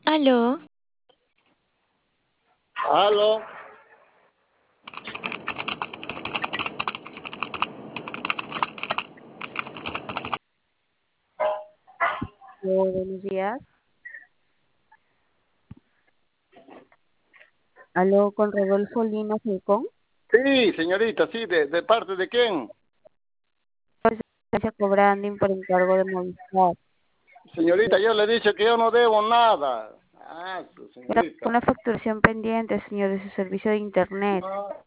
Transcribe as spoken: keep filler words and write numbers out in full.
Aló, Aló, Hola, buenos días. Aló, con Rodolfo Lina Falcón. sí, señorita, sí, ¿de, de parte de quién? Gracias por branding por encargo de Movistar. Señorita, yo le he dicho que yo no debo nada. Ah, su Era señorita. una facturación pendiente, señor, de su servicio de internet. No,